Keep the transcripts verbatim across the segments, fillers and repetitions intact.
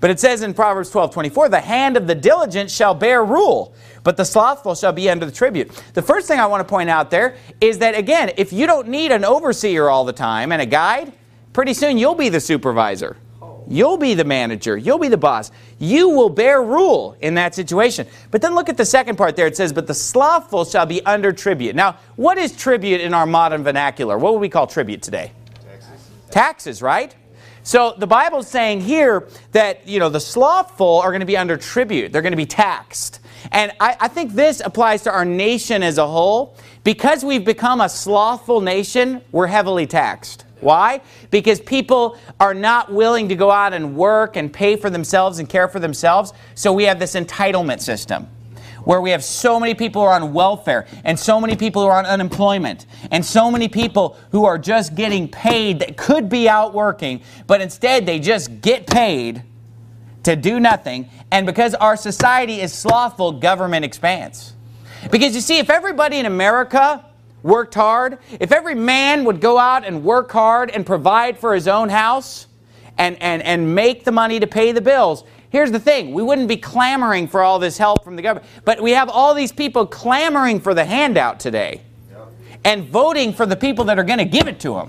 But it says in Proverbs twelve twenty-four, the hand of the diligent shall bear rule, but the slothful shall be under the tribute. The first thing I want to point out there is that, again, if you don't need an overseer all the time and a guide, pretty soon you'll be the supervisor. You'll be the manager. You'll be the boss. You will bear rule in that situation. But then look at the second part there. It says, but the slothful shall be under tribute. Now, what is tribute in our modern vernacular? What would we call tribute today? Taxes. Taxes, right? So the Bible's saying here that, you know, the slothful are going to be under tribute. They're going to be taxed. And I, I think this applies to our nation as a whole. Because we've become a slothful nation, we're heavily taxed. Why? Because people are not willing to go out and work and pay for themselves and care for themselves. So we have this entitlement system where we have so many people who are on welfare and so many people who are on unemployment and so many people who are just getting paid that could be out working, but instead they just get paid to do nothing. And because our society is slothful, government expands. Because you see, if everybody in America worked hard, if every man would go out and work hard and provide for his own house and, and, and make the money to pay the bills, here's the thing, we wouldn't be clamoring for all this help from the government. But we have all these people clamoring for the handout today and voting for the people that are going to give it to them.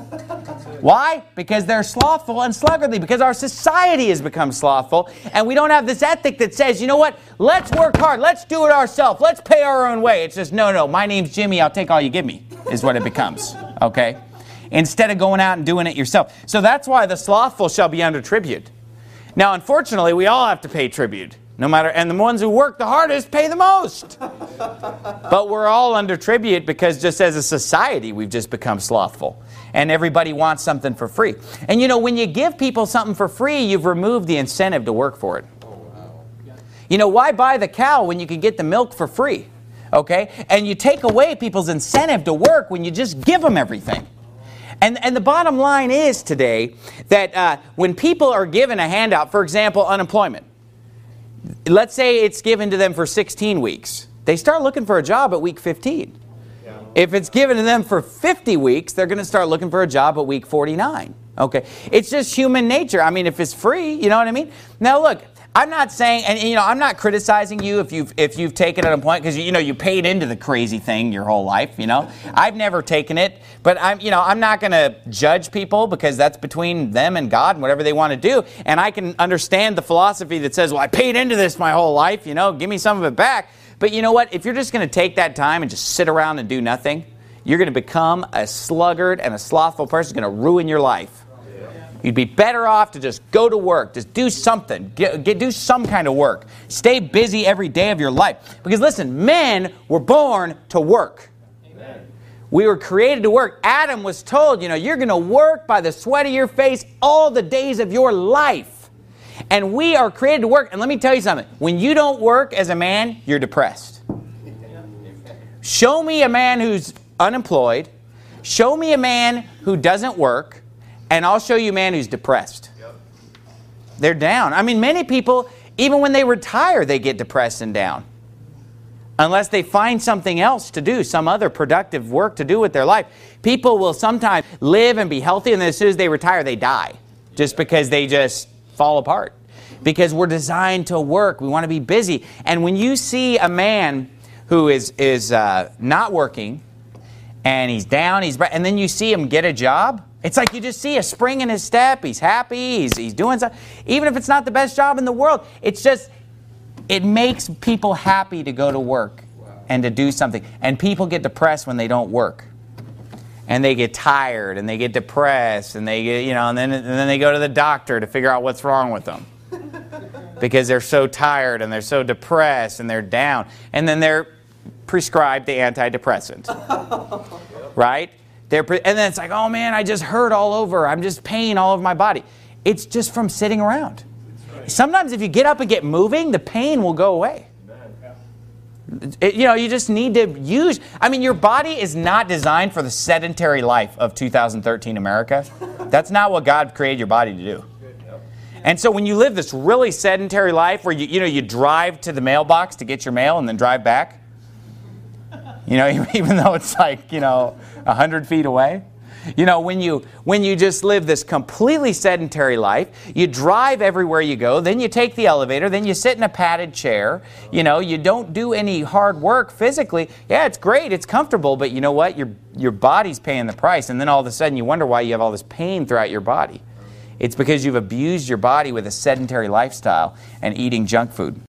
Why? Because they're slothful and sluggardly. Because our society has become slothful. And we don't have this ethic that says, you know what? Let's work hard. Let's do it ourselves. Let's pay our own way. It's just, no, no, my name's Jimmy. I'll take all you give me, is what it becomes. Okay? Instead of going out and doing it yourself. So that's why the slothful shall be under tribute. Now, unfortunately, we all have to pay tribute. No matter, and the ones who work the hardest pay the most. But we're all under tribute because just as a society, we've just become slothful. And everybody wants something for free. And you know, when you give people something for free, you've removed the incentive to work for it. You know, why buy the cow when you can get the milk for free? Okay? And you take away people's incentive to work when you just give them everything. And, and the bottom line is today that uh, when people are given a handout, for example, unemployment, let's say it's given to them for sixteen weeks. They start looking for a job at week fifteen. Yeah. If it's given to them for fifty weeks, they're going to start looking for a job at week forty-nine. Okay, it's just human nature. I mean, if it's free, you know what I mean? Now look, I'm not saying, and you know, I'm not criticizing you if you've if you've taken unemployment because you know you paid into the crazy thing your whole life. You know, I've never taken it, but I'm you know I'm not going to judge people because that's between them and God and whatever they want to do. And I can understand the philosophy that says, well, I paid into this my whole life. You know, give me some of it back. But you know what? If you're just going to take that time and just sit around and do nothing, you're going to become a sluggard and a slothful person. It's going to ruin your life. You'd be better off to just go to work, just do something, get, get, do some kind of work. Stay busy every day of your life. Because listen, men were born to work. Amen. We were created to work. Adam was told, you know, you're going to work by the sweat of your face all the days of your life. And we are created to work. And let me tell you something. When you don't work as a man, you're depressed. Show me a man who's unemployed. Show me a man who doesn't work. And I'll show you a man who's depressed. Yep. They're down. I mean, many people, even when they retire, they get depressed and down. Unless they find something else to do, some other productive work to do with their life. People will sometimes live and be healthy, and then as soon as they retire, they die. Just because they just fall apart. Because we're designed to work. We want to be busy. And when you see a man who is, is uh, not working, and he's down, he's and then you see him get a job, it's like you just see a spring in his step. He's happy. He's, he's doing something. Even if it's not the best job in the world, it's just, it makes people happy to go to work and to do something. And people get depressed when they don't work. And they get tired and they get depressed and they get, you know, and then, and then they go to the doctor to figure out what's wrong with them. Because they're so tired and they're so depressed and they're down. And then they're prescribed the antidepressant. Right? They're pre- and then it's like, oh man, I just hurt all over. I'm just pain all over my body. It's just from sitting around. Right. Sometimes if you get up and get moving, the pain will go away. It, you know, you just need to use... I mean, your body is not designed for the sedentary life of two thousand thirteen America. That's not what God created your body to do. And so when you live this really sedentary life where you, you know, you drive to the mailbox to get your mail and then drive back, you know, even though it's like, you know, a hundred feet away. You know, when you when you just live this completely sedentary life, you drive everywhere you go, then you take the elevator, then you sit in a padded chair, you know, you don't do any hard work physically. Yeah, it's great, it's comfortable, but you know what? Your your body's paying the price, and then all of a sudden you wonder why you have all this pain throughout your body. It's because you've abused your body with a sedentary lifestyle and eating junk food.